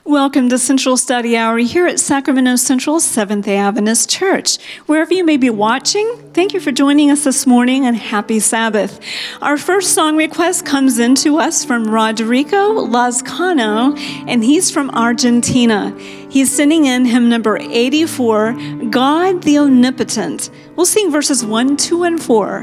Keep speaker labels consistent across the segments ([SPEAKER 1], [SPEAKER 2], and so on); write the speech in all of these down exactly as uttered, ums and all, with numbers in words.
[SPEAKER 1] Welcome to Central Study Hour here at Sacramento Central Seventh-day Adventist Church. Wherever you may be watching, thank you for joining us this morning and happy Sabbath. Our first song request comes in to us from Rodrigo Lazcano, and he's from Argentina. He's sending in hymn number eighty-four, God the Omnipotent. We'll sing verses one, two, and four.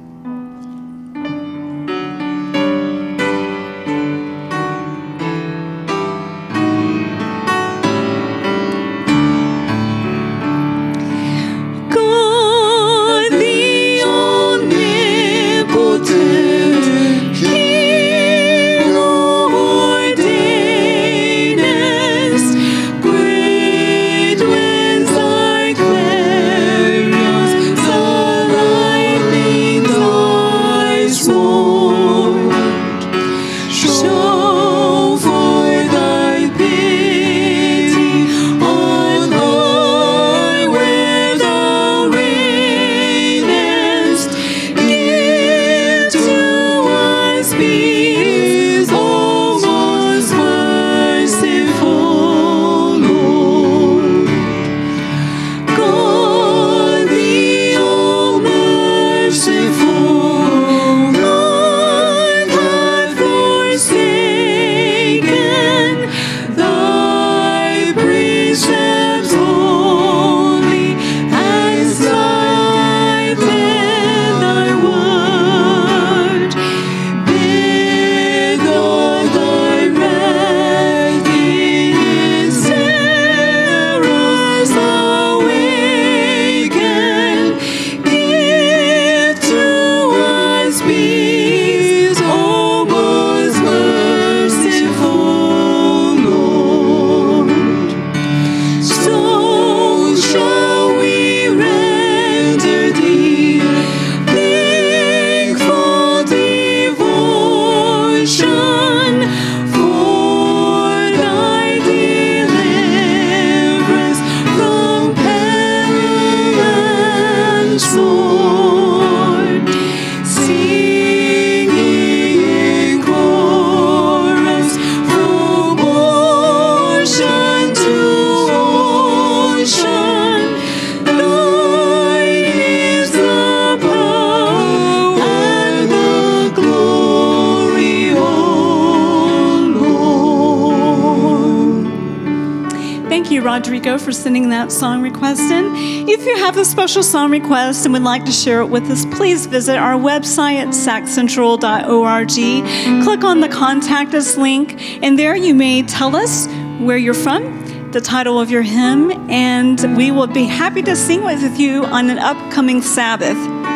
[SPEAKER 1] Rodrigo for sending that song request in. If you have a special song request and would like to share it with us, please visit our website at sac central dot org. Click on the Contact Us link, and there you may tell us where you're from, the title of your hymn, and we will be happy to sing with you on an upcoming Sabbath.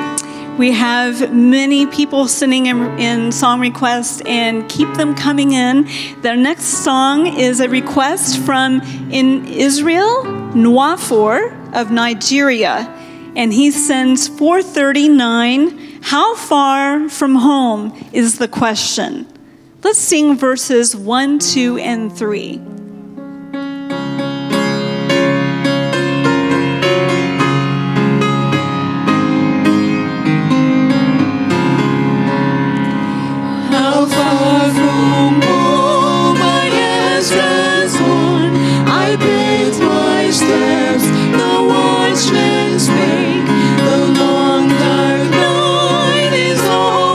[SPEAKER 1] We have many people sending in, in song requests, and keep them coming in. The next song is a request from in Israel, Nwafor of Nigeria, and he sends four thirty-nine. How far from home is the question? Let's sing verses one, two, and three.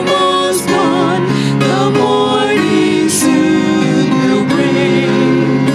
[SPEAKER 2] The morning soon will bring.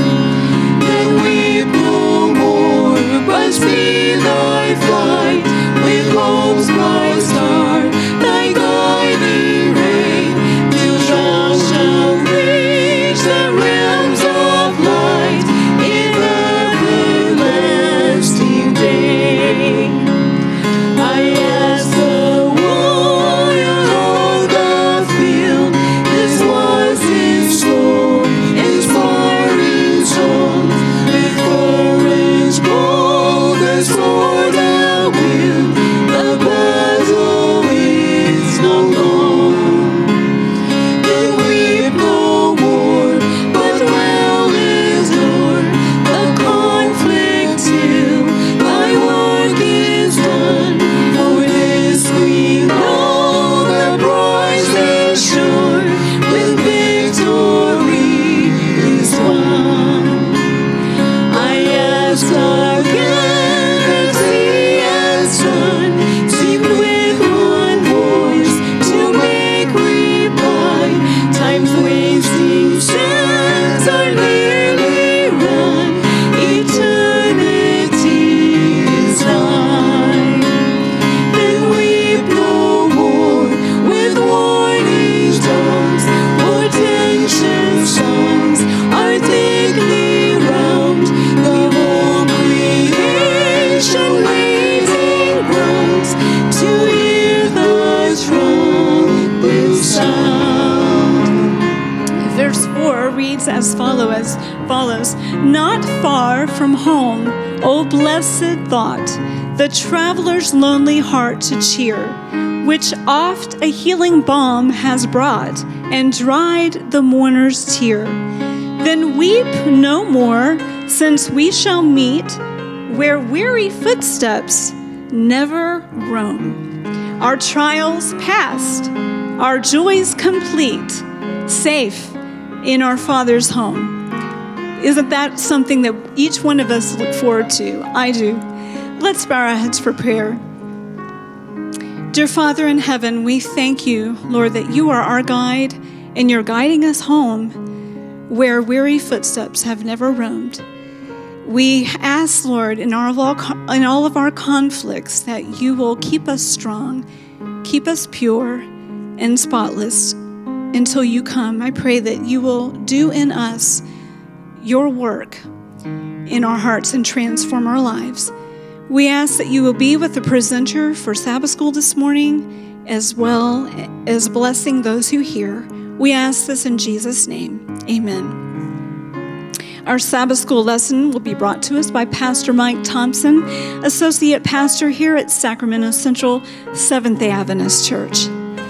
[SPEAKER 1] as follows. Not far from home, O blessed thought, the traveler's lonely heart to cheer, which oft a healing balm has brought and dried the mourner's tear. Then weep no more, since we shall meet where weary footsteps never roam. Our trials past, our joys complete, safe in our Father's home. Isn't that something that each one of us look forward to? I do. Let's bow our heads for prayer. Dear Father in heaven, we thank you, Lord, that you are our guide and you're guiding us home where weary footsteps have never roamed. We ask, Lord, in all, in all of our conflicts that you will keep us strong, keep us pure and spotless until you come. I pray that you will do in us your work in our hearts and transform our lives. We ask that you will be with the presenter for Sabbath School this morning, as well as blessing those who hear. We ask this in Jesus' name. Amen. Our Sabbath School lesson will be brought to us by Pastor Mike Thompson, Associate Pastor here at Sacramento Central Seventh-day Adventist Church.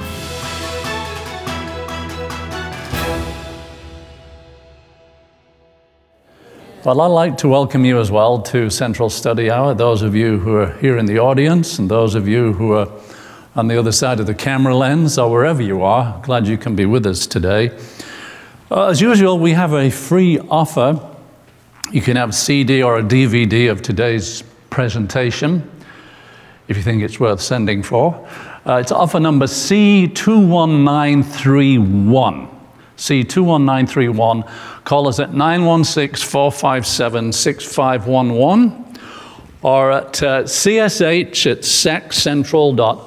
[SPEAKER 2] Well, I'd like to welcome you as well to Central Study Hour, those of you who are here in the audience and those of you who are on the other side of the camera lens or wherever you are. Glad you can be with us today. Uh, as usual, we have a free offer. You can have a C D or a D V D of today's presentation, if you think it's worth sending for. Uh, it's offer number C two one nine three one. C two one nine three one. Call us at nine one six, four five seven, six five one one or at uh, c s h at sac central dot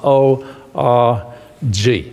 [SPEAKER 2] org.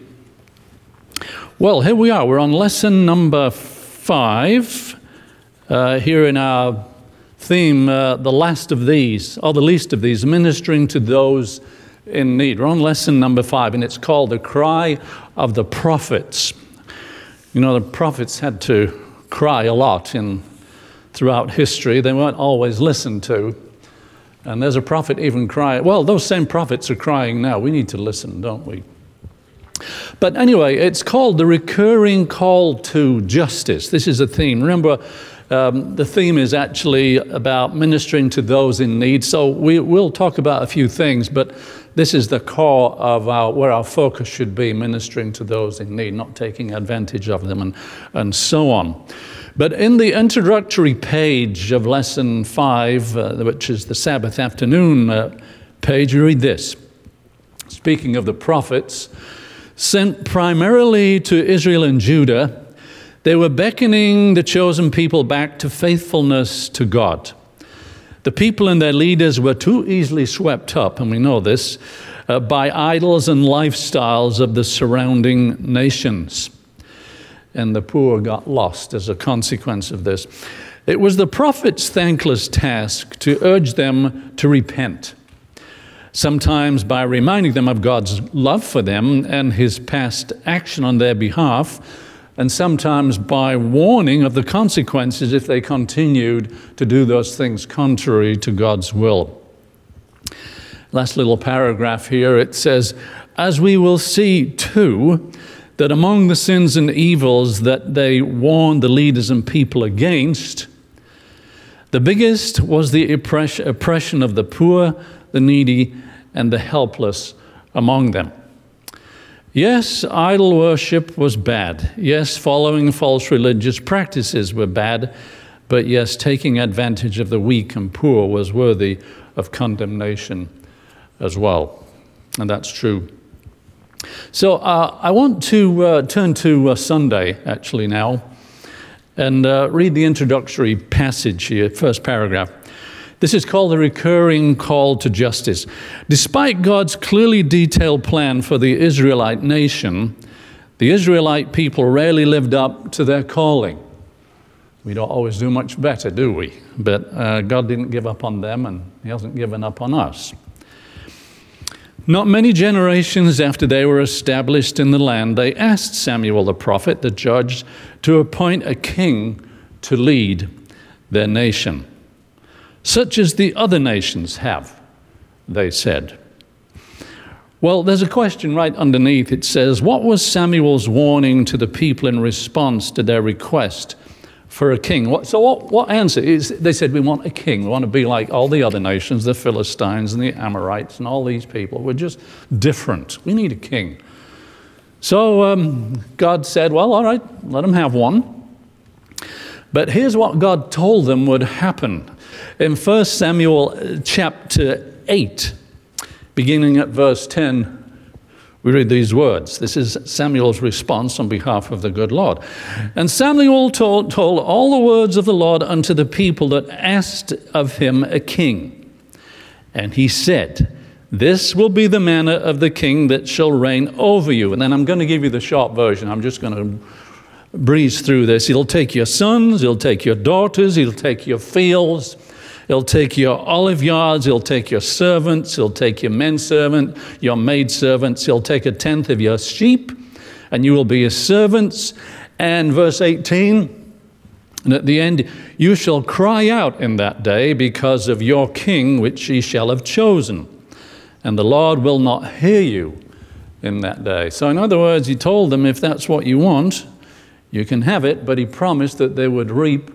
[SPEAKER 2] Well, here we are. We're on lesson number five uh, here in our theme, uh, the last of these, or the least of these, ministering to those in need. We're on lesson number five, and it's called The Cry of the Prophets. You know, the prophets had to cry a lot in throughout history. They weren't always listened to. And there's a prophet even crying. Well, those same prophets are crying now. We need to listen, don't we? But anyway, it's called The Recurring Call to Justice. This is a theme. Remember, um, the theme is actually about ministering to those in need. So we will talk about a few things, but this is the core of our, where our focus should be, ministering to those in need, not taking advantage of them, and, and so on. But in the introductory page of lesson five, uh, which is the Sabbath afternoon uh, page, you read this. Speaking of the prophets, sent primarily to Israel and Judah, they were beckoning the chosen people back to faithfulness to God. The people and their leaders were too easily swept up, and we know this, uh, by idols and lifestyles of the surrounding nations. And the poor got lost as a consequence of this. It was the prophet's thankless task to urge them to repent, sometimes by reminding them of God's love for them and his past action on their behalf, and sometimes by warning of the consequences if they continued to do those things contrary to God's will. Last little paragraph here, it says, as we will see too, that among the sins and evils that they warned the leaders and people against, the biggest was the oppression of the poor, the needy, and the helpless among them. Yes, idol worship was bad. Yes, following false religious practices were bad. But yes, taking advantage of the weak and poor was worthy of condemnation as well. And that's true. So uh, I want to uh, turn to uh, Sunday, actually, now, and uh, read the introductory passage here, first paragraph. This is called The Recurring Call to Justice. Despite God's clearly detailed plan for the Israelite nation, the Israelite people rarely lived up to their calling. We don't always do much better, do we? But uh, God didn't give up on them, and he hasn't given up on us. Not many generations after they were established in the land, they asked Samuel the prophet, the judge, to appoint a king to lead their nation, such as the other nations have, they said. Well, there's a question right underneath. It says, what was Samuel's warning to the people in response to their request for a king? What, so what, what answer is? They said, we want a king. We want to be like all the other nations, the Philistines and the Amorites and all these people. We're just different. We need a king. So um, God said, well, all right, let them have one. But here's what God told them would happen. In First Samuel chapter eight, beginning at verse ten, we read these words. This is Samuel's response on behalf of the good Lord. And Samuel told, told all the words of the Lord unto the people that asked of him a king. And he said, this will be the manner of the king that shall reign over you. And then I'm going to give you the short version. I'm just going to breeze through this. He'll take your sons, he'll take your daughters, he'll take your fields, he'll take your olive yards, he'll take your servants, he'll take your menservant, your maidservants, he'll take a tenth of your sheep, and you will be his servants. And verse eighteen, and at the end, you shall cry out in that day because of your king which ye shall have chosen, and the Lord will not hear you in that day. So in other words, he told them, if that's what you want, you can have it, but he promised that they would reap,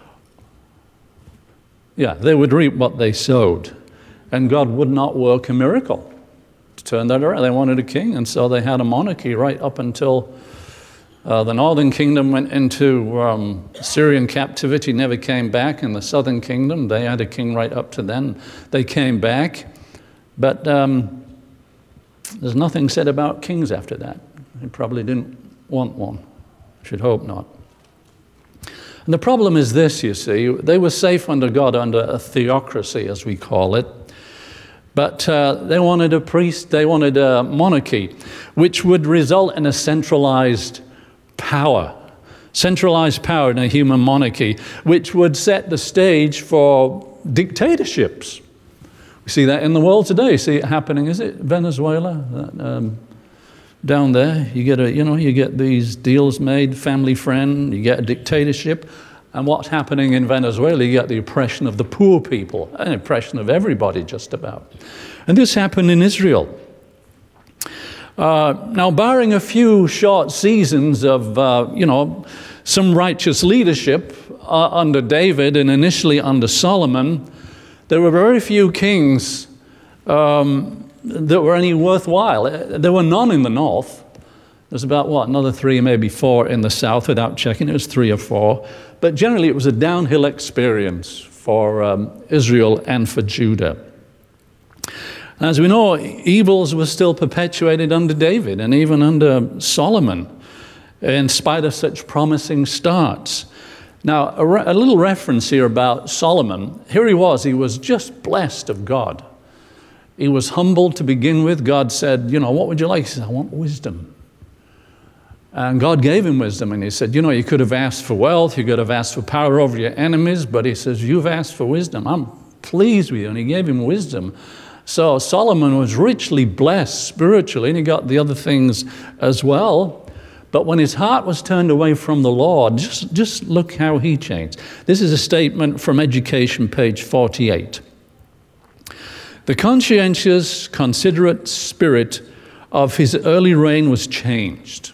[SPEAKER 2] yeah, they would reap what they sowed. And God would not work a miracle to turn that around. They wanted a king, and so they had a monarchy right up until uh, the northern kingdom went into um, Syrian captivity, never came back. In the southern kingdom, they had a king right up to then. They came back, but um, there's nothing said about kings after that. They probably didn't want one. Should hope not. And the problem is this, you see. They were safe under God, under a theocracy, as we call it. But uh, they wanted a priest, they wanted a monarchy, which would result in a centralized power. Centralized power in a human monarchy, which would set the stage for dictatorships. We see that in the world today. You see it happening. Is it Venezuela? Um, Down there, you get a, you know, you get these deals made, family friend, you get a dictatorship, and what's happening in Venezuela? You get the oppression of the poor people, an oppression of everybody, just about. And this happened in Israel. Uh, now, barring a few short seasons of, uh, you know, some righteous leadership uh, under David and initially under Solomon, there were very few kings. Um, that were any worthwhile. There were none in the north. There's about, what, another three, maybe four in the south, without checking. It was three or four. But generally, it was a downhill experience for um, Israel and for Judah. As we know, evils were still perpetuated under David and even under Solomon, in spite of such promising starts. Now, a, re- a little reference here about Solomon. Here he was. He was just blessed of God. He was humble to begin with. God said, you know, what would you like? He said, I want wisdom. And God gave him wisdom. And he said, you know, you could have asked for wealth. You could have asked for power over your enemies. But he says, you've asked for wisdom. I'm pleased with you. And he gave him wisdom. So Solomon was richly blessed spiritually. And he got the other things as well. But when his heart was turned away from the Lord, just, just look how he changed. This is a statement from Education, page forty-eight. The conscientious, considerate spirit of his early reign was changed.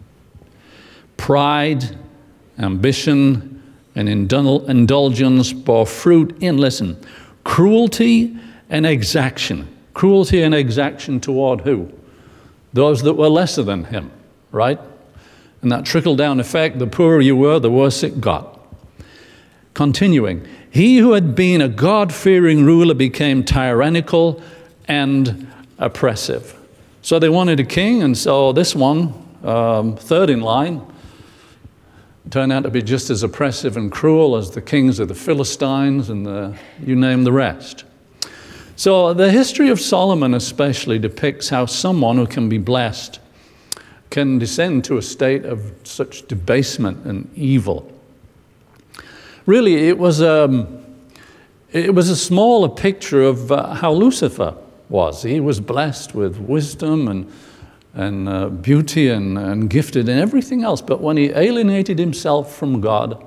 [SPEAKER 2] Pride, ambition, and indul- indulgence bore fruit in, listen, cruelty and exaction. Cruelty and exaction toward who? Those that were lesser than him, right? And that trickle-down effect, the poorer you were, the worse it got. Continuing, he who had been a God-fearing ruler became tyrannical and oppressive. So they wanted a king, and so this one, um, third in line, turned out to be just as oppressive and cruel as the kings of the Philistines and the, you name the rest. So the history of Solomon especially depicts how someone who can be blessed can descend to a state of such debasement and evil. Really, it was a, it was a smaller picture of uh, how Lucifer was. He was blessed with wisdom and, and uh, beauty and, and gifted and everything else. But when he alienated himself from God,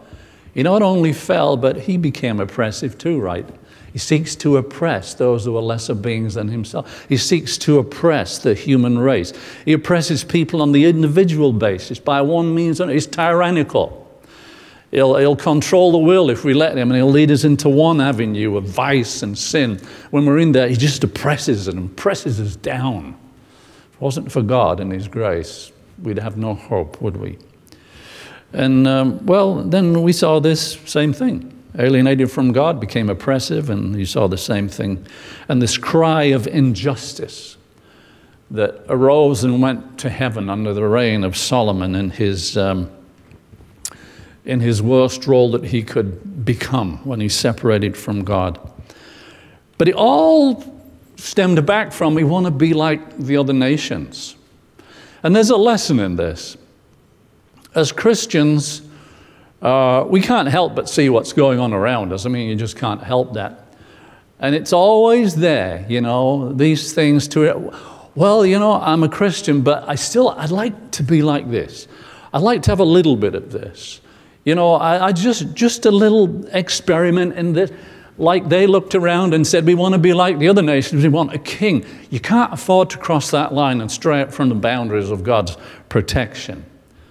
[SPEAKER 2] He not only fell, but he became oppressive too, right? He seeks to oppress those who are lesser beings than himself. He seeks to oppress the human race. He oppresses people on the individual basis by one means or another. He's tyrannical. He'll, he'll control the will if we let him, and he'll lead us into one avenue of vice and sin. When we're in there, he just oppresses us and presses us down. If it wasn't for God and his grace, we'd have no hope, would we? And, um, well, then we saw this same thing. Alienated from God, became oppressive, and you saw the same thing. And this cry of injustice that arose and went to heaven under the reign of Solomon in his, um, in his worst role that he could become when he separated from God. But it all stemmed back from, we want to be like the other nations. And there's a lesson in this. As Christians, Uh, we can't help but see what's going on around us. I mean, you just can't help that. And it's always there, you know, these things to it. Well, you know, I'm a Christian, but I still, I'd like to be like this. I'd like to have a little bit of this. You know, I, I just, just a little experiment in this. Like they looked around and said, we want to be like the other nations. We want a king. You can't afford to cross that line and stray out from the boundaries of God's protection.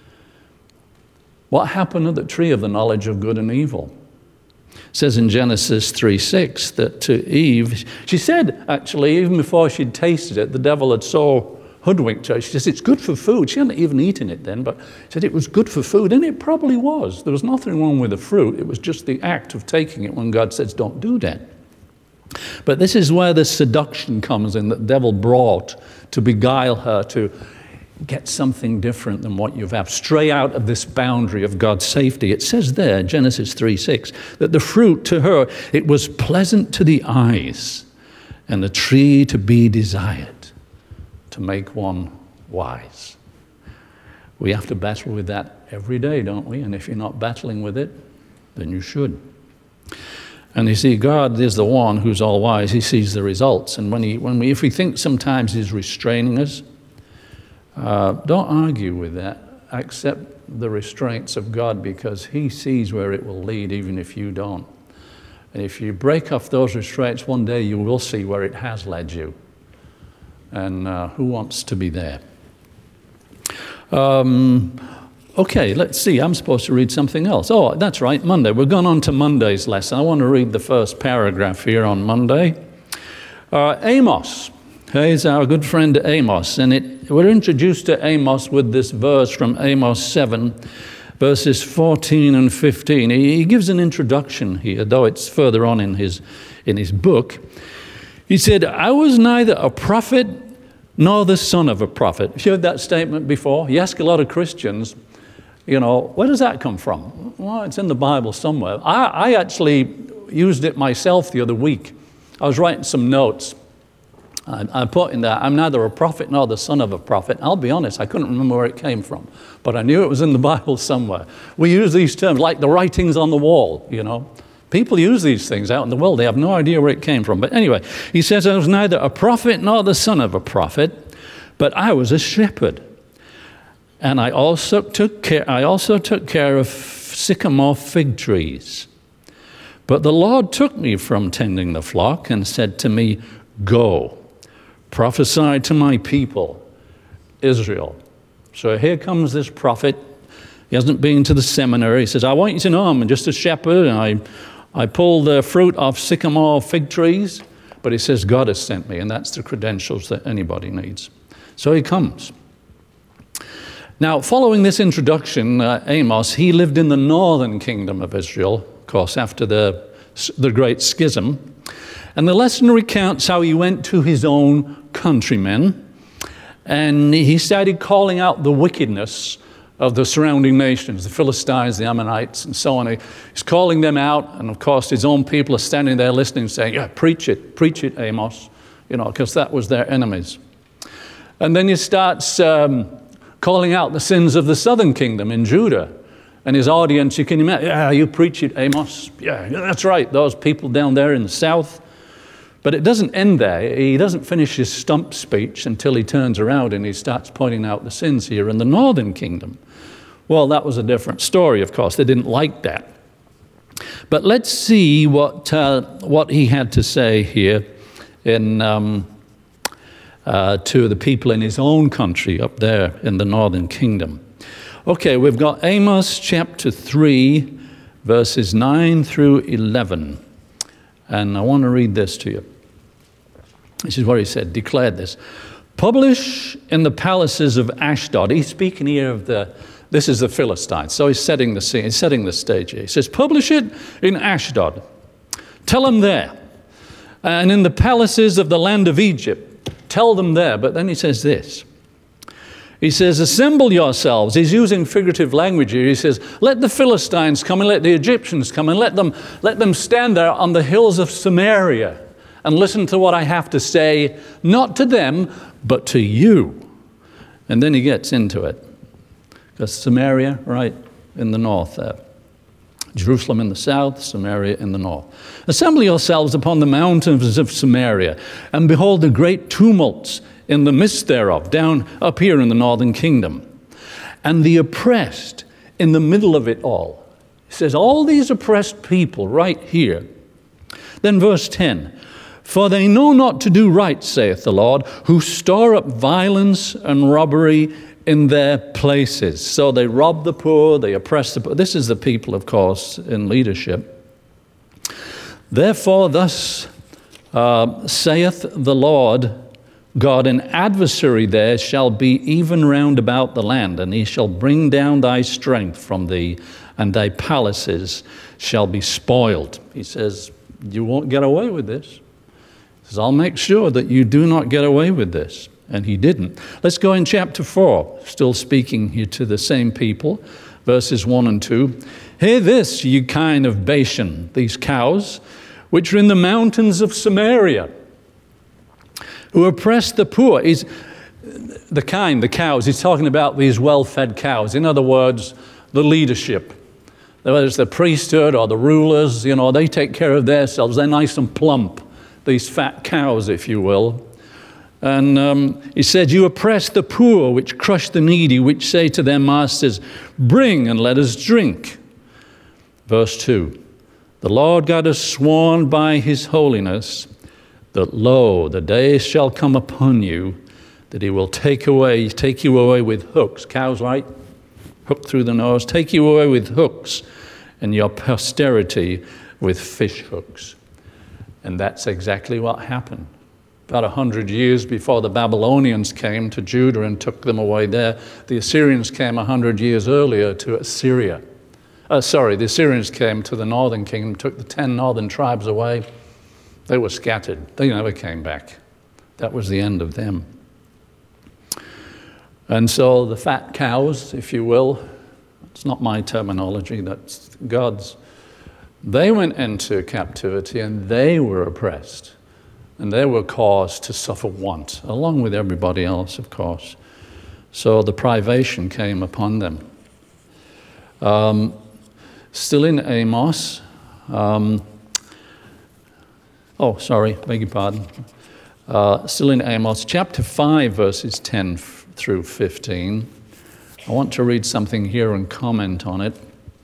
[SPEAKER 2] What happened to the tree of the knowledge of good and evil? It says in Genesis three six that to Eve, she said, actually, even before she'd tasted it, the devil had so hoodwinked her. She says, it's good for food. She hadn't even eaten it then, but she said it was good for food, and it probably was. There was nothing wrong with the fruit. It was just the act of taking it when God says, don't do that. But this is where the seduction comes in that the devil brought to beguile her to get something different than what you have. Stray out of this boundary of God's safety. It says there, Genesis three six, that the fruit to her, it was pleasant to the eyes, and the tree to be desired, to make one wise. We have to battle with that every day, don't we? And if you're not battling with it, then you should. And you see, God is the one who's all wise. He sees the results. And when he, when we, if we think sometimes he's restraining us, Uh, don't argue with that. Accept the restraints of God, because he sees where it will lead, even if you don't. And if you break off those restraints, one day you will see where it has led you. And uh, who wants to be there? Um, okay, let's see. I'm supposed to read something else. Oh, that's right, Monday. We're going on to Monday's lesson. I want to read the first paragraph here on Monday. Uh, Amos. He's our good friend Amos, and it, we're introduced to Amos with this verse from Amos seven, verses fourteen and fifteen. He, he gives an introduction here, though it's further on in his, in his book. He said, I was neither a prophet nor the son of a prophet. Have you heard that statement before? You ask a lot of Christians, you know, where does that come from? Well, it's in the Bible somewhere. I, I actually used it myself the other week. I was writing some notes. I put in there, I'm neither a prophet nor the son of a prophet. I'll be honest, I couldn't remember where it came from, but I knew it was in the Bible somewhere. We use these terms like the writings on the wall, you know. People use these things out in the world. They have no idea where it came from. But anyway, he says, I was neither a prophet nor the son of a prophet, but I was a shepherd. And I also took care, I also took care of sycamore fig trees. But the Lord took me from tending the flock and said to me, go. Prophesy to my people, Israel. So here comes this prophet. He hasn't been to the seminary. He says, I want you to know I'm just a shepherd, and I, I pull the fruit off sycamore fig trees. But he says, God has sent me, and that's the credentials that anybody needs. So he comes. Now, following this introduction, uh, Amos, he lived in the northern kingdom of Israel, of course, after the, the great schism. And the lesson recounts how he went to his own countrymen, and he started calling out the wickedness of the surrounding nations, the Philistines, the Ammonites, and so on. He's calling them out, and of course his own people are standing there listening, saying, yeah, preach it, preach it, Amos, you know, because that was their enemies. And then he starts um, calling out the sins of the southern kingdom in Judah. And his audience, you can imagine, yeah, you preach it, Amos. Yeah, that's right, those people down there in the south. But it doesn't end there. He doesn't finish his stump speech until he turns around and he starts pointing out the sins here in the northern kingdom. Well, that was a different story, of course. They didn't like that. But let's see what, uh, what he had to say here in, um, uh, to the people in his own country up there in the northern kingdom. Okay, we've got Amos chapter three, verses nine through eleven. And I want to read this to you. This is what he said, declared this. Publish in the palaces of Ashdod. He's speaking here of the, this is the Philistines. So he's setting the scene, he's setting the stage here. He says, publish it in Ashdod. Tell them there. And in the palaces of the land of Egypt, tell them there. But then he says this. He says, assemble yourselves. He's using figurative language here. He says, let the Philistines come and let the Egyptians come and let them, let them stand there on the hills of Samaria and listen to what I have to say, not to them, but to you. And then he gets into it. Because Samaria, right in the north there. Jerusalem in the south, Samaria in the north. Assemble yourselves upon the mountains of Samaria, and behold the great tumults in the midst thereof, down up here in the northern kingdom. And the oppressed in the middle of it all. He says, all these oppressed people right here. Then verse ten, for they know not to do right, saith the Lord, who store up violence and robbery in their places. So they rob the poor, they oppress the poor. This is the people, of course, in leadership. Therefore, thus uh, saith the Lord God, an adversary there shall be even round about the land, and he shall bring down thy strength from thee, and thy palaces shall be spoiled. He says, you won't get away with this. He says, I'll make sure that you do not get away with this. And he didn't. Let's go in chapter four, still speaking here to the same people, verses one and two. Hear this, ye kine of Bashan, these cows, which are in the mountains of Samaria, who oppress the poor. He's, the kine, the cows, he's talking about these well-fed cows. In other words, the leadership. Whether it's the priesthood or the rulers, you know, they take care of themselves. They're nice and plump, these fat cows, if you will. And um, he said, you oppress the poor, which crush the needy, which say to their masters, bring and let us drink. Verse two, the Lord God has sworn by his holiness that, lo, the days shall come upon you that he will take away, take you away with hooks. Cows, right? Hook through the nose. Take you away with hooks, and your posterity with fish hooks. And that's exactly what happened. About a hundred years before the Babylonians came to Judah and took them away there, the Assyrians came a hundred years earlier to Assyria. Uh, sorry, the Assyrians came to the northern kingdom, took the ten northern tribes away. They were scattered. They never came back. That was the end of them. And so the fat cows, if you will, it's not my terminology, that's God's. They went into captivity and they were oppressed. And they were caused to suffer want, along with everybody else, of course. So the privation came upon them. Um, still in Amos. Um, oh, sorry, beg your pardon. Uh, still in Amos, chapter five, verses ten through fifteen. I want to read something here and comment on it.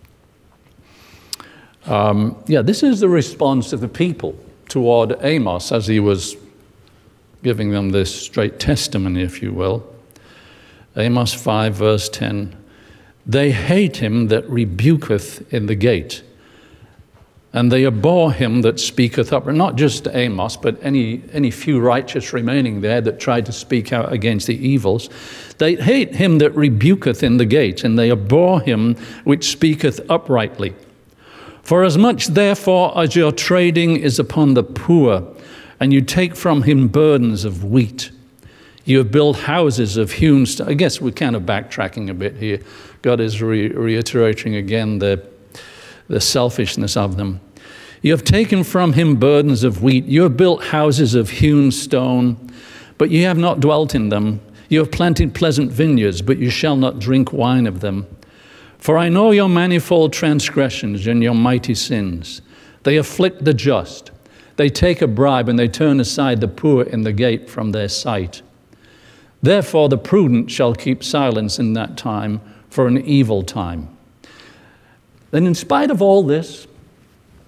[SPEAKER 2] Um, yeah, this is the response of the people toward Amos as he was giving them this straight testimony, if you will. Amos five, verse ten. They hate him that rebuketh in the gate, and they abhor him that speaketh up. Not just Amos, but any, any few righteous remaining there that tried to speak out against the evils. They hate him that rebuketh in the gate, and they abhor him which speaketh uprightly. For as much, therefore, as your trading is upon the poor, and you take from him burdens of wheat, you have built houses of hewn stone. I guess we're kind of backtracking a bit here. God is re- reiterating again the, the selfishness of them. You have taken from him burdens of wheat. You have built houses of hewn stone, but you have not dwelt in them. You have planted pleasant vineyards, but you shall not drink wine of them. For I know your manifold transgressions and your mighty sins. They afflict the just. They take a bribe, and they turn aside the poor in the gate from their sight. Therefore the prudent shall keep silence in that time, for an evil time. Then in spite of all this,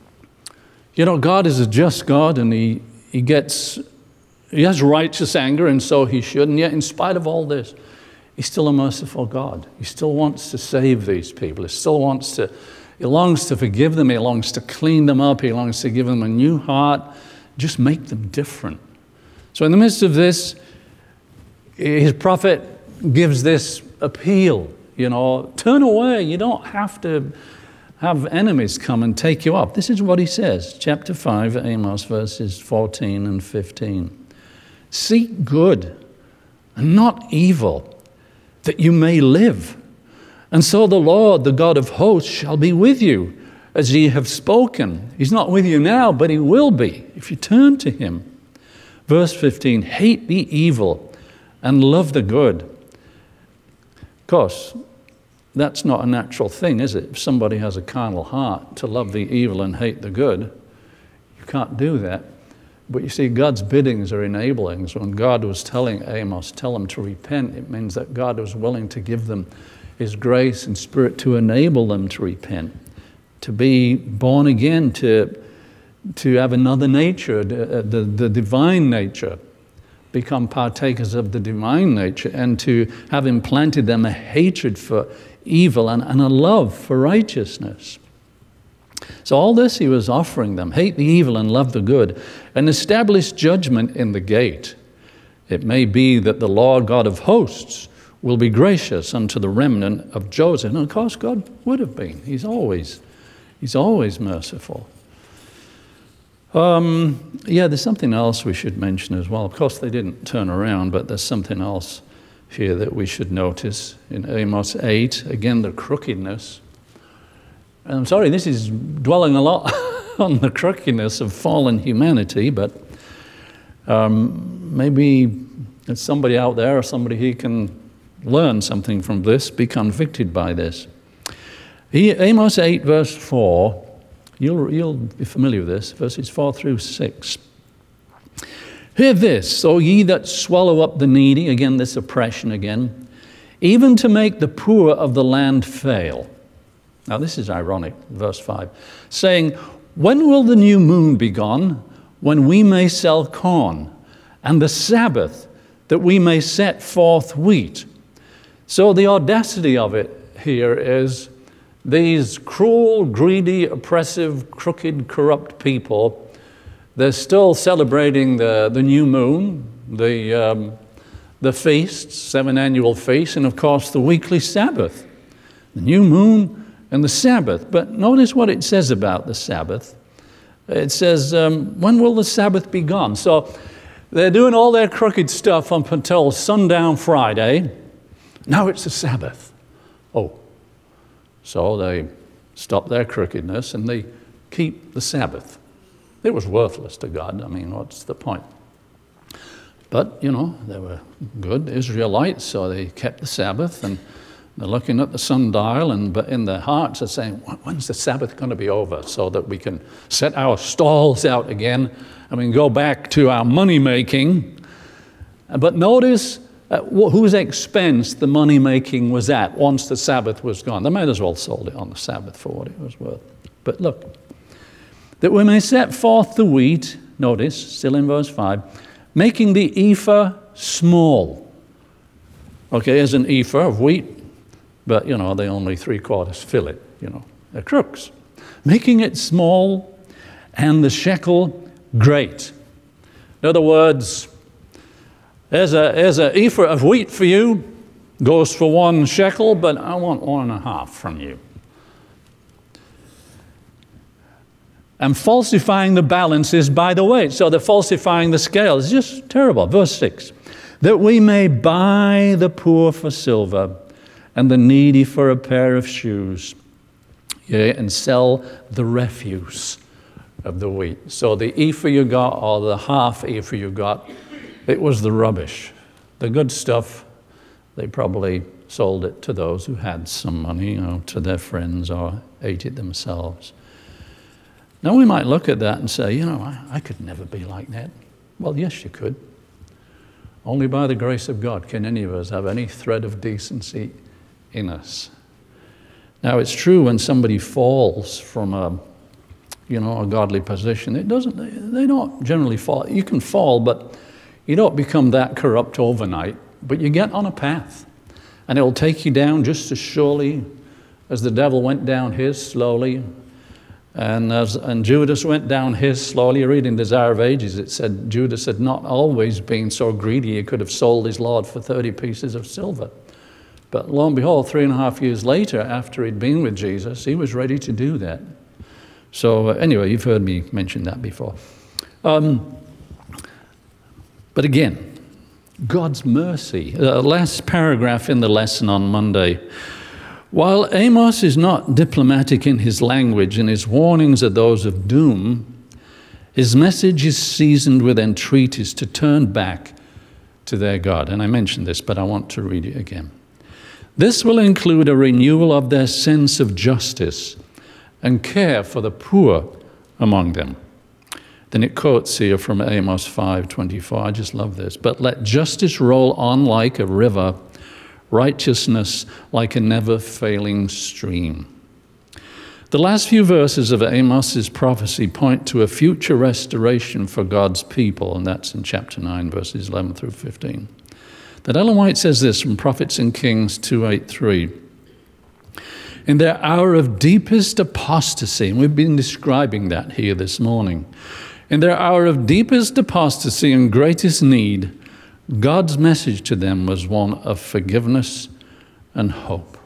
[SPEAKER 2] You know, God is a just God, and he, he gets, he has righteous anger, and so he should. And yet, in spite of all this, he's still a merciful God. He still wants to save these people. He still wants to, he longs to forgive them. He longs to clean them up. He longs to give them a new heart, just make them different. So in the midst of this, his prophet gives this appeal, you know, turn away. You don't have to have enemies come and take you up. This is what he says, chapter five, Amos, verses fourteen and fifteen. Seek good and not evil, that you may live. And so the Lord, the God of hosts, shall be with you, as ye have spoken. He's not with you now, but he will be, if you turn to him. Verse fifteen, hate the evil and love the good. Of course, that's not a natural thing, is it? If somebody has a carnal heart to love the evil and hate the good, you can't do that. But you see, God's biddings are enablings. When God was telling Amos, tell them to repent, it means that God was willing to give them his grace and spirit to enable them to repent, to be born again, to, to have another nature, the, the, the divine nature, become partakers of the divine nature, and to have implanted them a hatred for evil and, and a love for righteousness. So all this he was offering them, hate the evil and love the good, and establish judgment in the gate. It may be that the Lord God of hosts will be gracious unto the remnant of Joseph. And of course God would have been. He's always, he's always merciful. Um, yeah, there's something else we should mention as well. Of course they didn't turn around, but there's something else here that we should notice in Amos eight. Again, the crookedness. And I'm sorry, this is dwelling a lot on the crookedness of fallen humanity, but um, maybe there's somebody out there or somebody who can learn something from this, be convicted by this. He, Amos eight, verse four, you'll, you'll be familiar with this, verses four through six. Hear this, O ye that swallow up the needy, again this oppression again, even to make the poor of the land fail. Now this is ironic, verse five, saying, when will the new moon be gone, when we may sell corn, and the Sabbath, that we may set forth wheat? So the audacity of it here is these cruel, greedy, oppressive, crooked, corrupt people, they're still celebrating the, the new moon, the, um, the feasts, seven annual feasts, and of course the weekly Sabbath, the new moon and the Sabbath. But notice what it says about the Sabbath. It says, um, when will the Sabbath be gone? So they're doing all their crooked stuff up until sundown Friday. Now it's the Sabbath. Oh, so they stop their crookedness and they keep the Sabbath. It was worthless to God. I mean, what's the point? But, you know, they were good Israelites, so they kept the Sabbath, and they're looking at the sundial, and but in their hearts are saying, when's the Sabbath going to be over so that we can set our stalls out again and we can go back to our money making? But notice uh, whose expense the money making was at once the Sabbath was gone. They might as well sold it on the Sabbath for what it was worth. But look, that we may set forth the wheat, notice, still in verse five, making the ephah small. Okay, there's an ephah of wheat, but, you know, they only three quarters fill it, you know. They're crooks. Making it small and the shekel great. In other words, there's a, there's a ephah of wheat for you, goes for one shekel, but I want one and a half from you. And falsifying the balances by the weight. So they're falsifying the scale. It's just terrible. Verse six. That we may buy the poor for silver and the needy for a pair of shoes, yea, and sell the refuse of the wheat. So the ephah you got, or the half ephah you got, it was the rubbish. The good stuff, they probably sold it to those who had some money, you know, to their friends, or ate it themselves. Now we might look at that and say, you know, I, I could never be like that. Well, yes, you could. Only by the grace of God can any of us have any thread of decency in us. Now it's true when somebody falls from a, you know, a godly position. It doesn't, they don't generally fall. You can fall, but you don't become that corrupt overnight, but you get on a path, and it'll take you down just as surely as the devil went down his slowly, and as and Judas went down his slowly. You read in Desire of Ages, it said Judas had not always been so greedy he could have sold his Lord for thirty pieces of silver. But lo and behold, three and a half years later, after he'd been with Jesus, he was ready to do that. So uh, anyway, you've heard me mention that before. Um, but again, God's mercy. Uh, last paragraph in the lesson on Monday. While Amos is not diplomatic in his language and his warnings are those of doom, his message is seasoned with entreaties to turn back to their God. And I mentioned this, but I want to read it again. This will include a renewal of their sense of justice and care for the poor among them. Then it quotes here from Amos five twenty-four. I just love this. But let justice roll on like a river, righteousness like a never-failing stream. The last few verses of Amos's prophecy point to a future restoration for God's people, and that's in chapter nine, verses eleven through fifteen. That Ellen White says this from Prophets and Kings two eighty-three. In their hour of deepest apostasy, and we've been describing that here this morning, in their hour of deepest apostasy and greatest need, God's message to them was one of forgiveness and hope.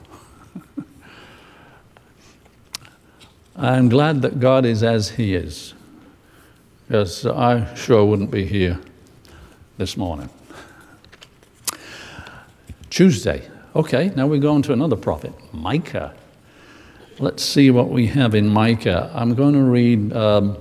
[SPEAKER 2] I'm glad that God is as He is, because I sure wouldn't be here this morning. Tuesday. Okay, now we go on to another prophet, Micah. Let's see what we have in Micah. I'm going to read, um,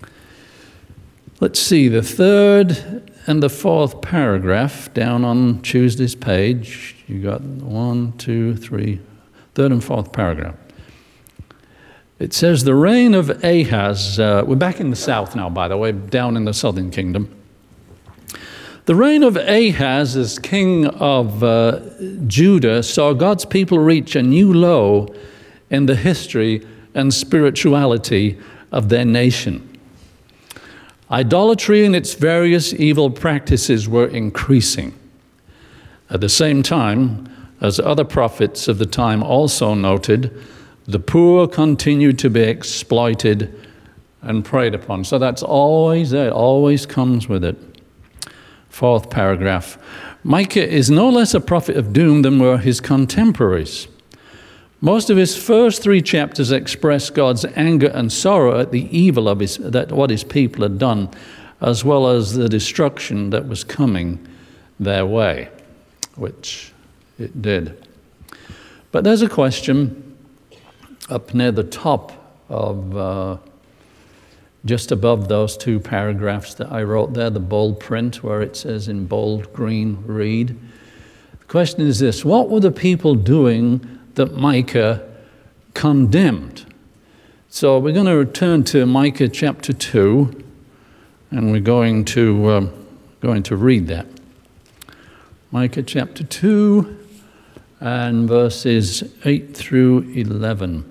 [SPEAKER 2] let's see, the third and the fourth paragraph down on Tuesday's page. You got one, two, three, third and fourth paragraph. It says, the reign of Ahaz, uh, we're back in the south now, by the way, down in the southern kingdom. The reign of Ahaz as king of uh, Judah saw God's people reach a new low in the history and spirituality of their nation. Idolatry and its various evil practices were increasing. At the same time, as other prophets of the time also noted, the poor continued to be exploited and preyed upon. So that's always there, it always comes with it. Fourth paragraph. Micah is no less a prophet of doom than were his contemporaries. Most of his first three chapters express God's anger and sorrow at the evil of his, that what his people had done, as well as the destruction that was coming their way, which it did. But there's a question up near the top of, uh, just above those two paragraphs that I wrote there, the bold print where it says in bold green, read. The question is this: what were the people doing that Micah condemned? So we're going to return to Micah chapter two, and we're going to um, going to read that. Micah chapter two and verses eight through eleven.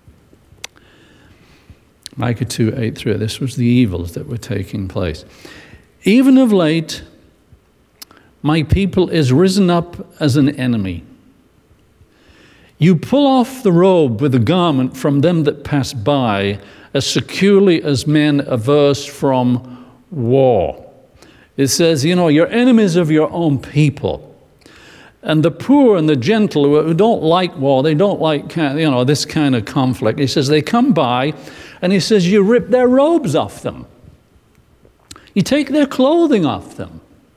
[SPEAKER 2] Micah two, eight through. This was the evils that were taking place. Even of late, my people is risen up as an enemy. You pull off the robe with a garment from them that pass by, as securely as men averse from war. It says, you know, you're enemies of your own people. And the poor and the gentle who don't like war, they don't like, you know, this kind of conflict. He says they come by, and he says you rip their robes off them. You take their clothing off them.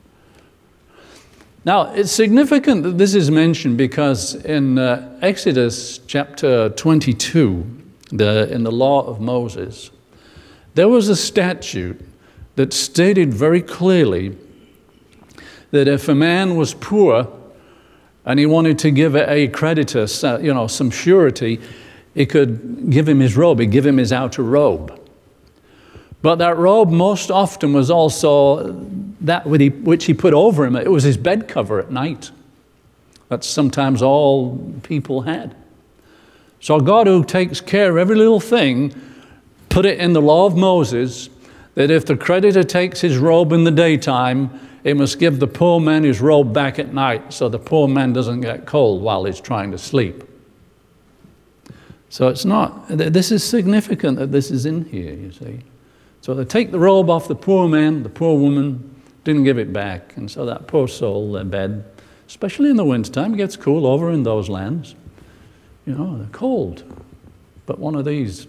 [SPEAKER 2] Now, it's significant that this is mentioned because in uh, Exodus chapter twenty-two, the, in the law of Moses, there was a statute that stated very clearly that if a man was poor and he wanted to give a creditor, you know, some surety, he could give him his robe, he'd give him his outer robe. But that robe most often was also that which he put over him. It was his bed cover at night. That's sometimes all people had. So God, who takes care of every little thing, put it in the law of Moses that if the creditor takes his robe in the daytime, he must give the poor man his robe back at night so the poor man doesn't get cold while he's trying to sleep. So it's not, this is significant that this is in here, you see. So they take the robe off the poor man, the poor woman didn't give it back. And so that poor soul, their bed, especially in the wintertime, it gets cool over in those lands. You know, they're cold. But one of these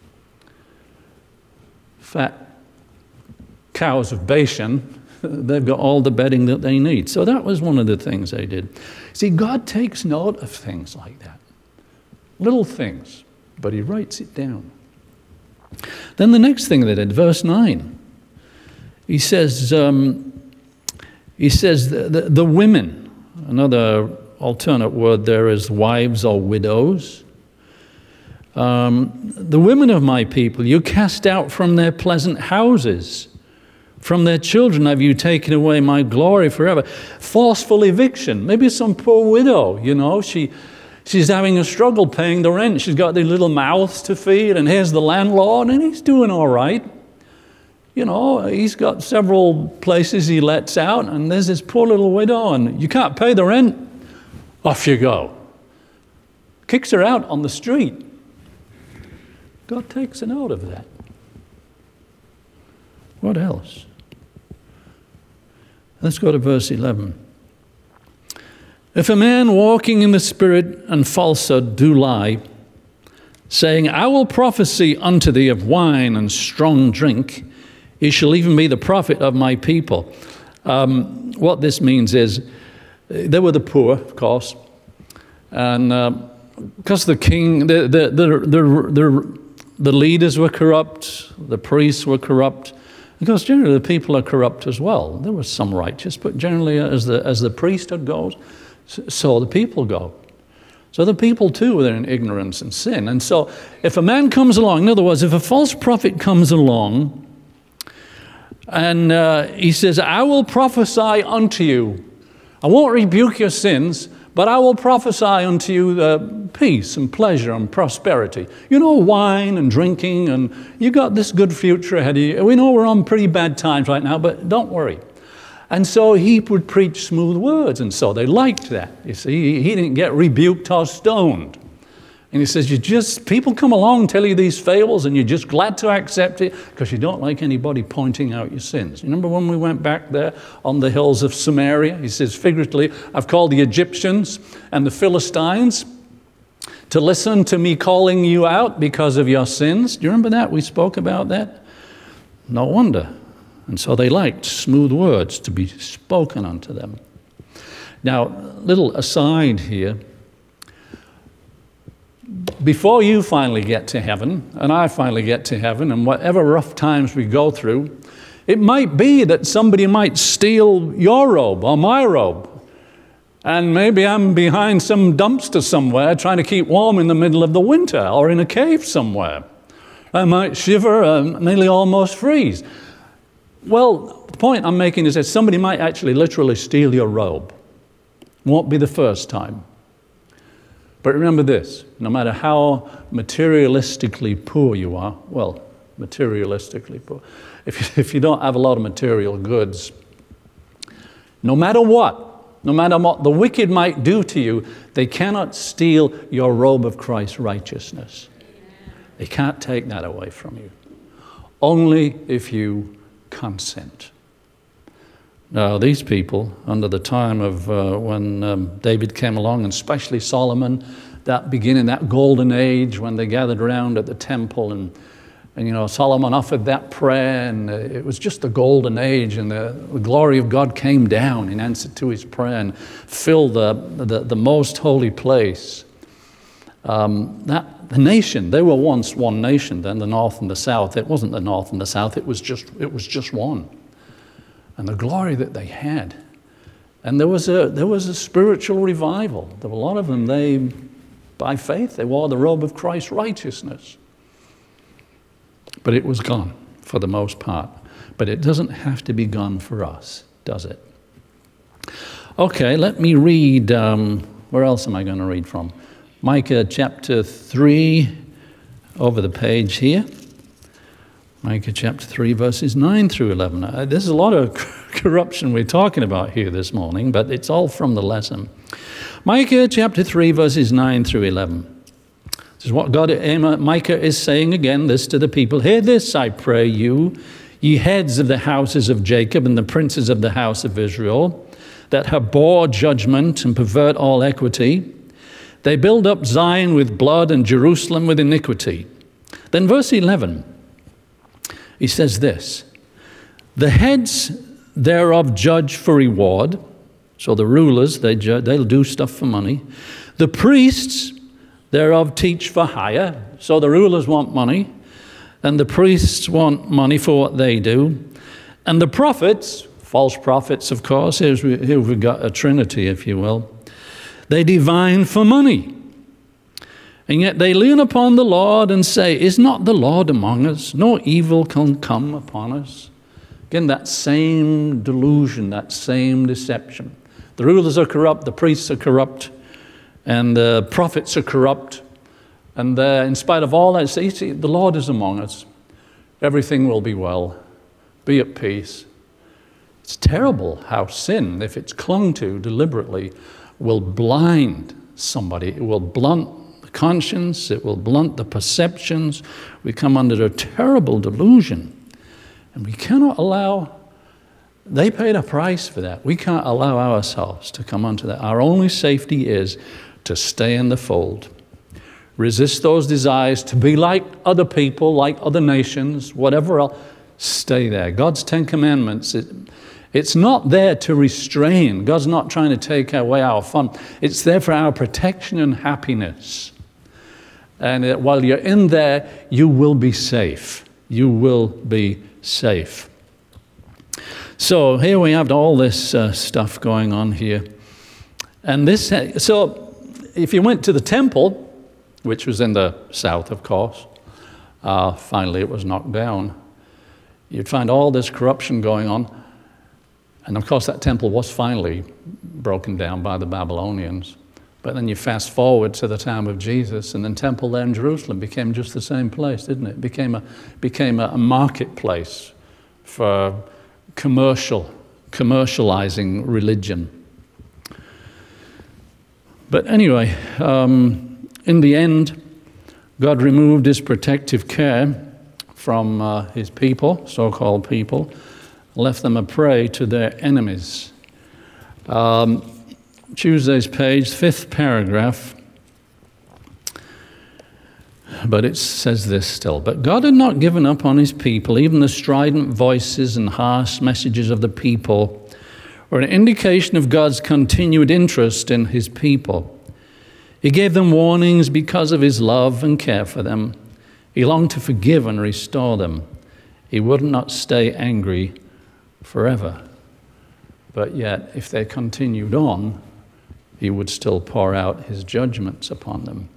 [SPEAKER 2] fat cows of Bashan, they've got all the bedding that they need. So that was one of the things they did. See, God takes note of things like that. Little things, but he writes it down. Then the next thing they did, verse nine, he says, um, he says the, the, the women, another alternate word there is wives or widows. Um, the women of my people you cast out from their pleasant houses. From their children have you taken away my glory forever. Forceful eviction. Maybe some poor widow, you know, she she's having a struggle paying the rent. She's got these little mouths to feed, and here's the landlord, and he's doing all right. You know, he's got several places he lets out, and there's this poor little widow, and you can't pay the rent. Off you go. Kicks her out on the street. God takes a note of that. What else? Let's go to verse eleven. If a man walking in the Spirit and falsehood do lie, saying, I will prophesy unto thee of wine and strong drink, he shall even be the prophet of my people. Um, what this means is, they were the poor, of course, and uh, because the king, the, the, the, the, the, the leaders were corrupt, the priests were corrupt, because generally the people are corrupt as well. There was some righteous, but generally as the, as the priesthood goes, so the people go. So the people too are in ignorance and sin. And so if a man comes along, in other words, if a false prophet comes along and uh, he says, I will prophesy unto you, I won't rebuke your sins, but I will prophesy unto you uh, peace and pleasure and prosperity. You know, wine and drinking, and you got this good future ahead of you. We know we're on pretty bad times right now, but don't worry. And so he would preach smooth words, and so they liked that. You see, he didn't get rebuked or stoned. And he says, you just, people come along and tell you these fables, and you're just glad to accept it because you don't like anybody pointing out your sins. You remember when we went back there on the hills of Samaria? He says, figuratively, I've called the Egyptians and the Philistines to listen to me calling you out because of your sins. Do you remember that? We spoke about that. No wonder. And so they liked smooth words to be spoken unto them. Now, little aside here. Before you finally get to heaven, and I finally get to heaven, and whatever rough times we go through, it might be that somebody might steal your robe or my robe. And maybe I'm behind some dumpster somewhere trying to keep warm in the middle of the winter, or in a cave somewhere. I might shiver and nearly almost freeze. Well, the point I'm making is that somebody might actually literally steal your robe. Won't be the first time. But remember this, no matter how materialistically poor you are, well, materialistically poor, if you, if you don't have a lot of material goods, no matter what, no matter what the wicked might do to you, they cannot steal your robe of Christ's righteousness. They can't take that away from you. Only if you consent. Now, these people, under the time of uh, when um, David came along, and especially Solomon, that beginning, that golden age when they gathered around at the temple, and, and you know, Solomon offered that prayer, and uh, it was just the golden age, and the, the glory of God came down in answer to his prayer and filled the, the, the most holy place. Um, that the nation, they were once one nation, then the north and the south. It wasn't the north and the south, it was just, it was just one. And the glory that they had. And there was a there was a spiritual revival. There were a lot of them, they, by faith, they wore the robe of Christ's righteousness. But it was gone for the most part. But it doesn't have to be gone for us, does it? Okay, let me read, um, where else am I going to read from? Micah chapter three, over the page here. Micah chapter three, verses nine through eleven. Uh, there's a lot of corruption we're talking about here this morning, but it's all from the lesson. Micah chapter three, verses nine through eleven. This is what God, Micah is saying again, this to the people. Hear this, I pray you, ye heads of the houses of Jacob and the princes of the house of Israel, that abhor judgment and pervert all equity. They build up Zion with blood and Jerusalem with iniquity. Then verse eleven, he says this, the heads thereof judge for reward. So the rulers, they ju- they'll do stuff for money. The priests thereof teach for hire. So the rulers want money, and the priests want money for what they do. And the prophets, false prophets, of course, here we've got a trinity, if you will, they divine for money. And yet they lean upon the Lord and say, is not the Lord among us? No evil can come upon us. Again, that same delusion, that same deception. The rulers are corrupt, the priests are corrupt, and the prophets are corrupt. And uh, in spite of all that, say, see, the Lord is among us. Everything will be well. Be at peace. It's terrible how sin, if it's clung to deliberately, will blind somebody. It will blunt the conscience. It will blunt the perceptions. We come under a terrible delusion. And we cannot allow, they paid a price for that. We can't allow ourselves to come unto that. Our only safety is to stay in the fold. Resist those desires to be like other people, like other nations, whatever else. Stay there. God's Ten Commandments, it, it's not there to restrain. God's not trying to take away our fun. It's there for our protection and happiness. And it, while you're in there, you will be safe. You will be safe. So here we have all this uh, stuff going on here. And this, so if you went to the temple, which was in the south, of course, uh, finally it was knocked down, you'd find all this corruption going on. And of course that temple was finally broken down by the Babylonians. But then you fast forward to the time of Jesus, and the temple there in Jerusalem became just the same place, didn't it? It became a, became a marketplace for commercial, commercializing religion. But anyway, um, in the end, God removed his protective care from uh, his people, so-called people, left them a prey to their enemies. Um, Tuesday's page, fifth paragraph, but it says this still. But God had not given up on his people. Even the strident voices and harsh messages of the people were an indication of God's continued interest in his people. He gave them warnings because of his love and care for them. He longed to forgive and restore them. He would not stay angry forever. But yet, if they continued on, he would still pour out his judgments upon them.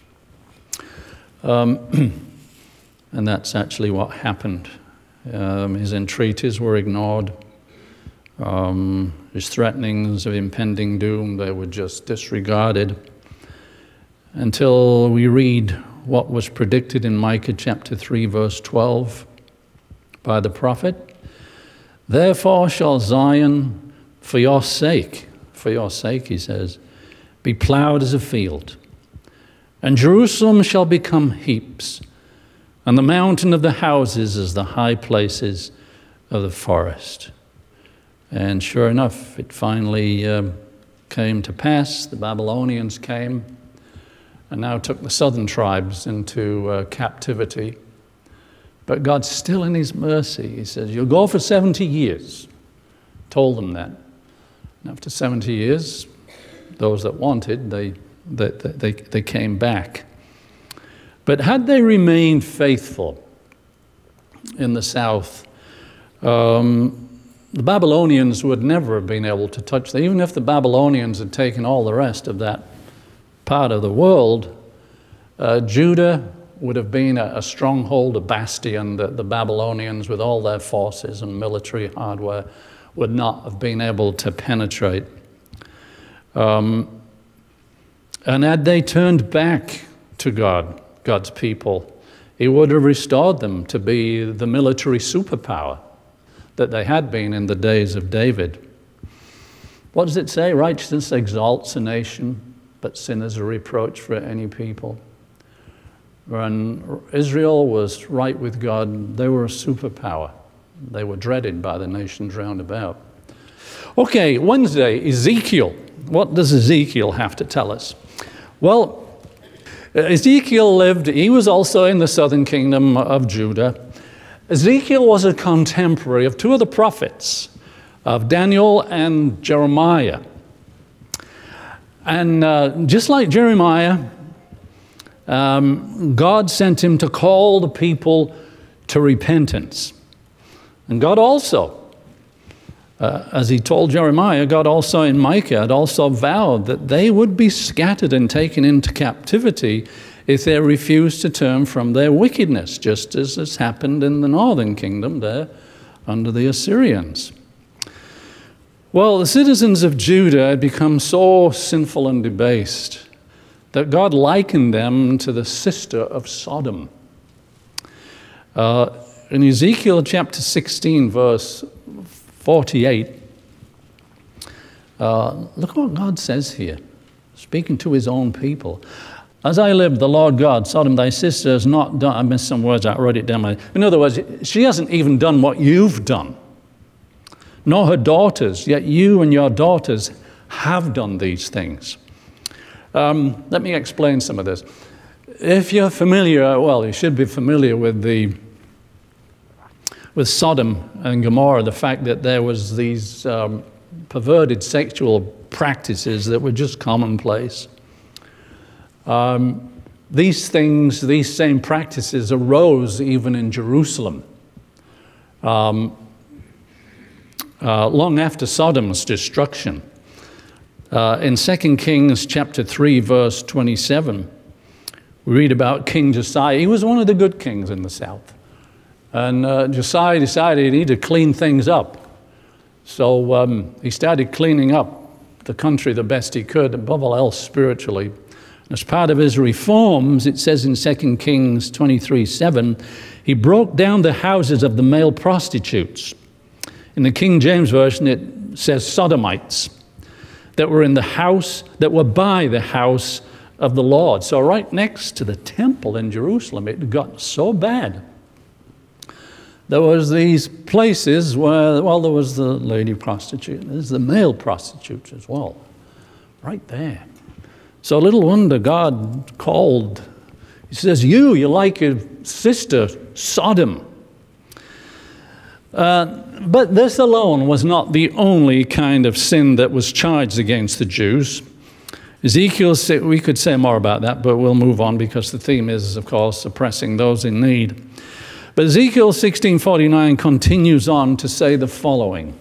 [SPEAKER 2] Um, and that's actually what happened. Um, his entreaties were ignored. Um, his threatenings of impending doom, they were just disregarded until we read what was predicted in Micah chapter three, verse twelve by the prophet. Therefore shall Zion, for your sake, for your sake, he says, be plowed as a field, and Jerusalem shall become heaps, and the mountain of the houses as the high places of the forest. And sure enough, it finally uh, came to pass. The Babylonians came and now took the southern tribes into uh, captivity. But God's still in his mercy. He says, you'll go for seventy years. Told them that. And after seventy years, those that wanted, they, they, they, they came back. But had they remained faithful in the south, um, the Babylonians would never have been able to touch them. Even if the Babylonians had taken all the rest of that part of the world, uh, Judah would have been a, a stronghold, a bastion that the Babylonians, with all their forces and military hardware, would not have been able to penetrate. Um, and had they turned back to God, God's people, He would have restored them to be the military superpower that they had been in the days of David. What does it say? Righteousness exalts a nation, but sin is a reproach for any people. When Israel was right with God, they were a superpower. They were dreaded by the nations round about. Okay, Wednesday, Ezekiel. What does Ezekiel have to tell us? Well, Ezekiel lived, he was also in the southern kingdom of Judah. Ezekiel was a contemporary of two of the prophets, of Daniel and Jeremiah. And uh, just like Jeremiah, um, God sent him to call the people to repentance. And God also, uh, as he told Jeremiah, God also in Micah had also vowed that they would be scattered and taken into captivity if they refused to turn from their wickedness, just as has happened in the northern kingdom there under the Assyrians. Well, the citizens of Judah had become so sinful and debased that God likened them to the sister of Sodom. Uh, in Ezekiel chapter sixteen, verse forty-eight, uh, look what God says here, speaking to his own people. As I live, the Lord God, Sodom, thy sister, has not done, I missed some words, I wrote it down. In other words, she hasn't even done what you've done, nor her daughters, yet you and your daughters have done these things. Um, let me explain some of this. If you're familiar, well, you should be familiar with the with Sodom and Gomorrah, the fact that there was these um, perverted sexual practices that were just commonplace. Um, these things, these same practices arose even in Jerusalem. Um, uh, long after Sodom's destruction. Uh, in Second Kings chapter three, verse twenty-seven, we read about King Josiah. He was one of the good kings in the south. And uh, Josiah decided he needed to clean things up. So um, he started cleaning up the country the best he could, above all else spiritually. As part of his reforms, it says in Second Kings twenty-three seven, he broke down the houses of the male prostitutes. In the King James Version, it says sodomites that were in the house, that were by the house of the Lord. So right next to the temple in Jerusalem, it got so bad. There was these places where, well, there was the lady prostitute, there's the male prostitutes as well, right there. So little wonder God called. He says, you, you like your sister Sodom. Uh, but this alone was not the only kind of sin that was charged against the Jews. Ezekiel, we could say more about that, but we'll move on because the theme is, of course, oppressing those in need. But Ezekiel sixteen forty-nine continues on to say the following.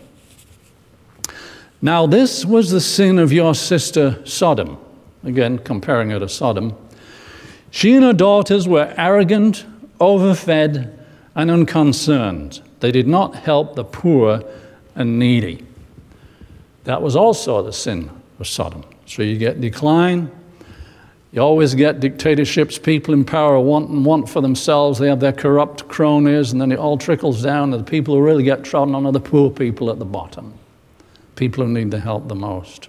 [SPEAKER 2] Now this was the sin of your sister Sodom. Again, comparing her to Sodom. She and her daughters were arrogant, overfed, and unconcerned. They did not help the poor and needy. That was also the sin of Sodom. So you get decline. You always get dictatorships. People in power want and want for themselves. They have their corrupt cronies, and then it all trickles down to the people who really get trodden on are the poor people at the bottom. People who need the help the most.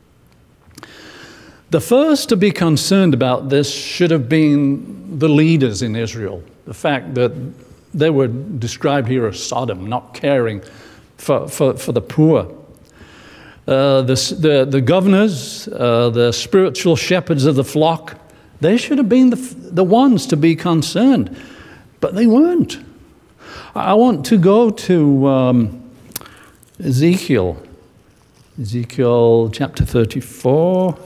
[SPEAKER 2] The first to be concerned about this should have been the leaders in Israel. The fact that they were described here as Sodom, not caring for, for, for the poor. Uh, the, the, the governors, uh, the spiritual shepherds of the flock, they should have been the, the ones to be concerned, but they weren't. I want to go to um, Ezekiel, Ezekiel chapter thirty-four.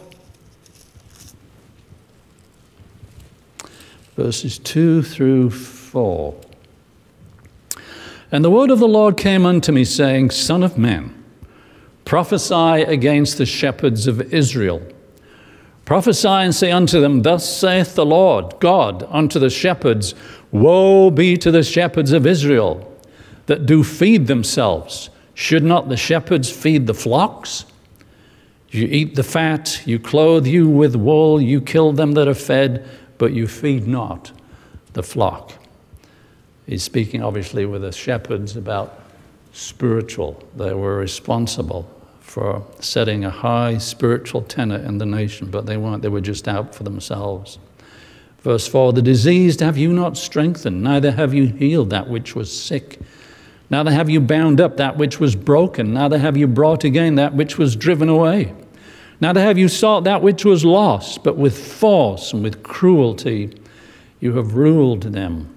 [SPEAKER 2] Verses two through four. And the word of the Lord came unto me, saying, Son of man, prophesy against the shepherds of Israel. Prophesy and say unto them, Thus saith the Lord God unto the shepherds, Woe be to the shepherds of Israel, that do feed themselves. Should not the shepherds feed the flocks? You eat the fat, you clothe you with wool, you kill them that are fed, but you feed not the flock. He's speaking obviously with the shepherds about spiritual. They were responsible for setting a high spiritual tenor in the nation, but they weren't. They were just out for themselves. Verse four, the diseased have you not strengthened, neither have you healed that which was sick. Neither have you bound up that which was broken, neither have you brought again that which was driven away. Neither have you sought that which was lost, but with force and with cruelty you have ruled them.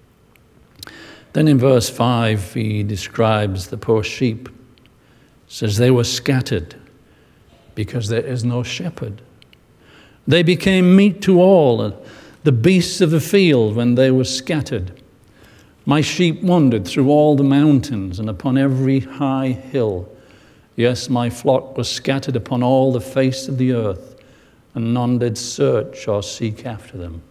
[SPEAKER 2] Then in verse five, he describes the poor sheep. He says they were scattered because there is no shepherd. They became meat to all, the beasts of the field, when they were scattered. My sheep wandered through all the mountains and upon every high hill. Yes, my flock was scattered upon all the face of the earth, and none did search or seek after them.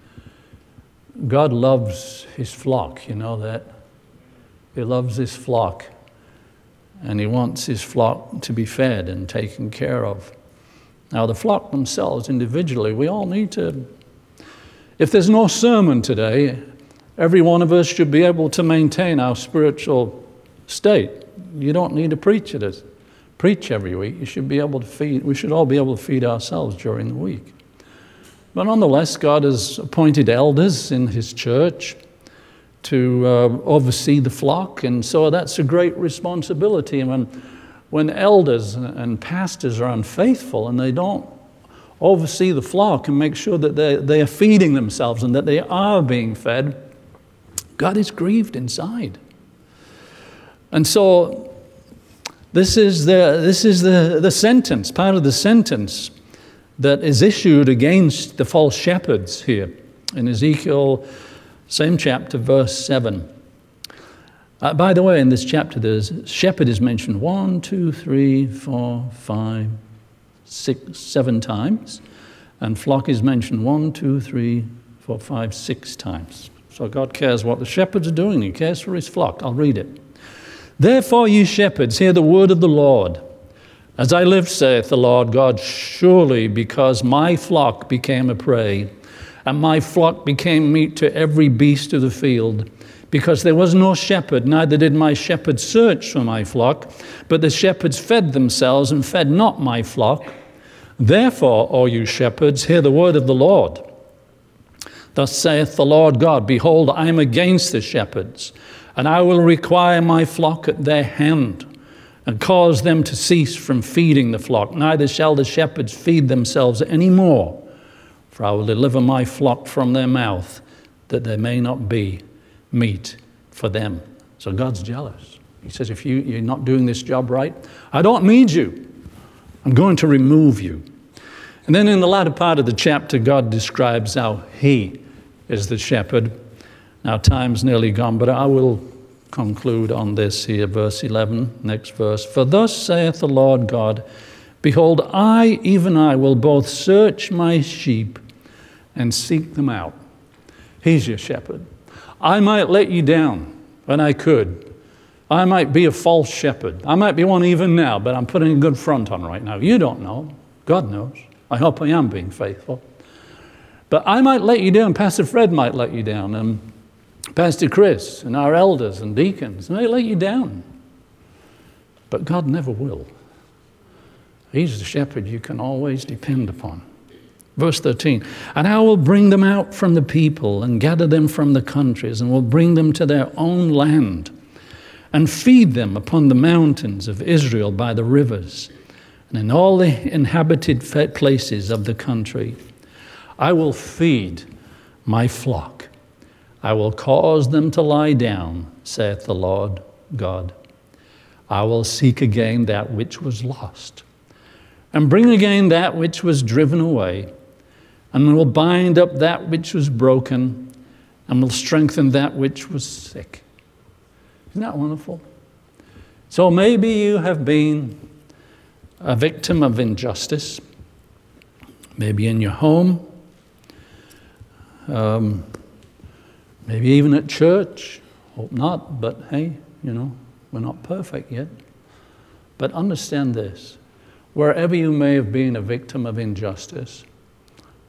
[SPEAKER 2] God loves his flock, you know that? He loves his flock, and he wants his flock to be fed and taken care of. Now, the flock themselves, individually, we all need to, if there's no sermon today, every one of us should be able to maintain our spiritual state. You don't need to preach it as preach every week. You should be able to feed, we should all be able to feed ourselves during the week. But nonetheless, God has appointed elders in his church to uh, oversee the flock, and so that's a great responsibility. And when, when elders and pastors are unfaithful and they don't oversee the flock and make sure that they, they are feeding themselves and that they are being fed, God is grieved inside. And so this is the, this is the, the sentence, part of the sentence that is issued against the false shepherds here in Ezekiel, same chapter, verse seven. Uh, by the way, in this chapter, the shepherd is mentioned one, two, three, four, five, six, seven times, and flock is mentioned one, two, three, four, five, six times. So God cares what the shepherds are doing. He cares for his flock. I'll read it. Therefore, ye shepherds, hear the word of the Lord. As I live, saith the Lord God, surely because my flock became a prey, and my flock became meat to every beast of the field, because there was no shepherd, neither did my shepherds search for my flock, but the shepherds fed themselves and fed not my flock. Therefore, O you shepherds, hear the word of the Lord. Thus saith the Lord God, behold, I am against the shepherds, and I will require my flock at their hand, and cause them to cease from feeding the flock. Neither shall the shepherds feed themselves any more, for I will deliver my flock from their mouth, that there may not be meat for them. So God's jealous. He says, if you, you're not doing this job right, I don't need you. I'm going to remove you. And then in the latter part of the chapter, God describes how he is the shepherd. Now, time's nearly gone, but I will conclude on this here, verse eleven, next verse. For thus saith the Lord God, behold, I, even I, will both search my sheep and seek them out. He's your shepherd. I might let you down when I could. I might be a false shepherd. I might be one even now, but I'm putting a good front on right now. You don't know. God knows. I hope I am being faithful. But I might let you down. Pastor Fred might let you down. And Pastor Chris and our elders and deacons may let you down. But God never will. He's the shepherd you can always depend upon. Verse thirteen, and I will bring them out from the people and gather them from the countries and will bring them to their own land and feed them upon the mountains of Israel by the rivers and in all the inhabited places of the country. I will feed my flock. I will cause them to lie down, saith the Lord God. I will seek again that which was lost and bring again that which was driven away, and will bind up that which was broken, and will strengthen that which was sick. Isn't that wonderful? So maybe you have been a victim of injustice, maybe in your home, um, maybe even at church. Hope not, but hey, you know, we're not perfect yet. But understand this, wherever you may have been a victim of injustice,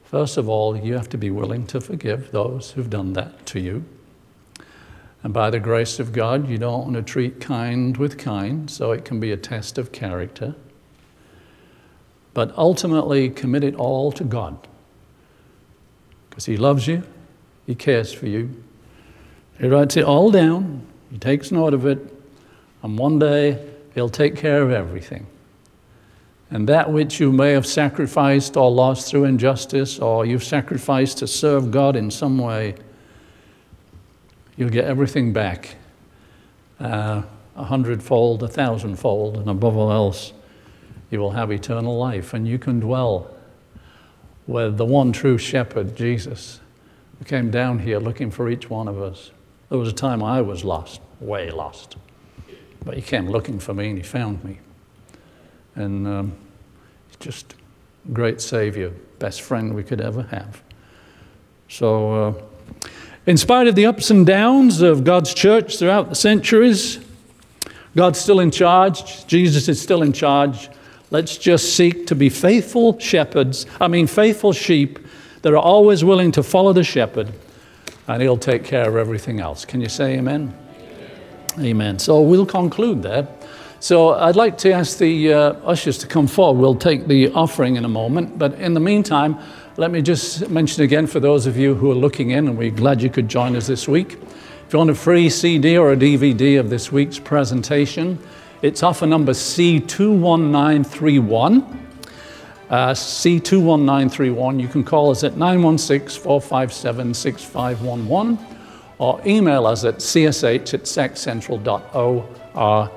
[SPEAKER 2] First of all, you have to be willing to forgive those who've done that to you. And by the grace of God, you don't want to treat kind with kind, so it can be a test of character. But ultimately, commit it all to God. Because He loves you, He cares for you. He writes it all down, He takes note of it, and one day He'll take care of everything. And that which you may have sacrificed or lost through injustice, or you've sacrificed to serve God in some way, you'll get everything back, uh, a hundredfold, a thousandfold, and above all else, you will have eternal life, and you can dwell with the one true shepherd, Jesus, who came down here looking for each one of us. There was a time I was lost, way lost, but He came looking for me and He found me. And um, He's just a great Savior, best friend we could ever have. So, uh, in spite of the ups and downs of God's church throughout the centuries, God's still in charge. Jesus is still in charge. Let's just seek to be faithful shepherds, I mean faithful sheep that are always willing to follow the shepherd, and He'll take care of everything else. Can you say amen? Amen. Amen. So we'll conclude there. So I'd like to ask the uh, ushers to come forward. We'll take the offering in a moment, but in the meantime, let me just mention again for those of you who are looking in, and we're glad you could join us this week. If you want a free C D or a D V D of this week's presentation, it's offer number C two one nine three one. Uh, C two one nine three one. You can call us at nine one six, four five seven, six five one one or email us at c s h at sac central dot org.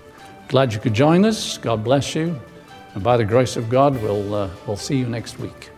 [SPEAKER 2] Glad you could join us. God bless you. And by the grace of God, we'll, uh, we'll see you next week.